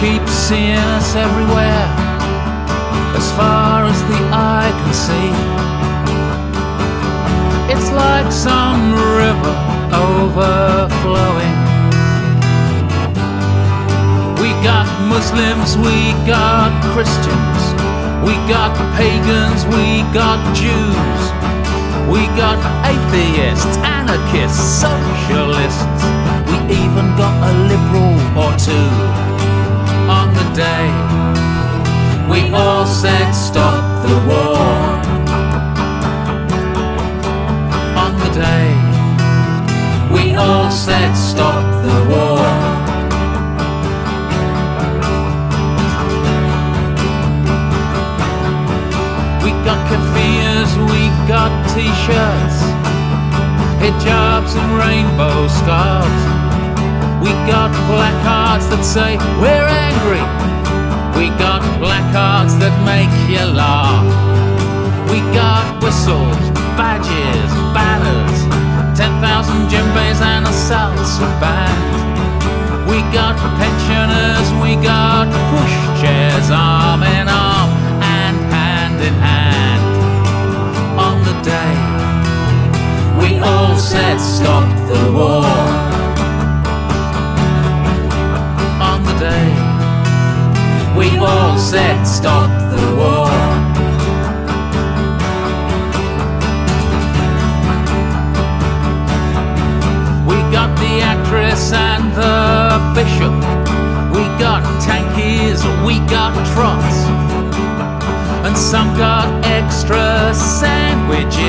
keep seeing us everywhere, as far as the eye can see. It's like some river overflowing. We got Muslims, we got Christians, we got pagans, we got Jews, we got atheists, anarchists, socialists, we even got a liberal or two. On the day we all said stop the war, on the day we all said stop the war. We got keffiyehs, we got t-shirts, hijabs and rainbow scarves. We got placards that say we're angry, we got placards that make you laugh. We got whistles, badges, banners, 10,000 djembes and a salsa band. We got pensioners, we got pushchairs, arm in arm and hand in hand. On the day we all said stop the war, on the day we all said stop the war. We got the actress and the bishop, we got tankies, we got trots, and some got extra sandwiches.